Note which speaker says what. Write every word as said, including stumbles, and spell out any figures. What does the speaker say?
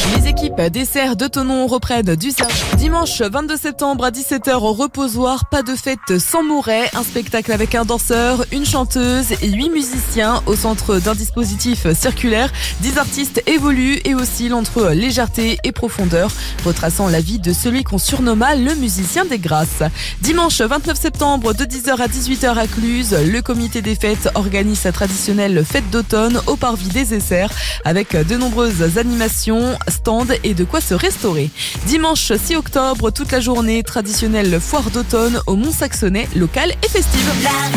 Speaker 1: Les équipes des Serres de Thonon reprennent du service. Dimanche vingt-deux septembre à dix-sept heures au reposoir, pas de fête sans Mouret. Un spectacle avec un danseur, une chanteuse et huit musiciens au centre d'un dispositif circulaire. Dix artistes évoluent et oscillent entre légèreté et profondeur, retraçant la vie de celui qu'on surnomma le musicien des Grâces. Dimanche vingt-neuf septembre de dix heures à dix-huit heures à Cluse, le comité des fêtes organise sa traditionnelle fête d'automne au parvis des Essers avec de nombreuses animations, stands et de quoi se restaurer. Dimanche six octobre, toute la journée, traditionnelle foire d'automne au Mont-Saxonais, locale et festive.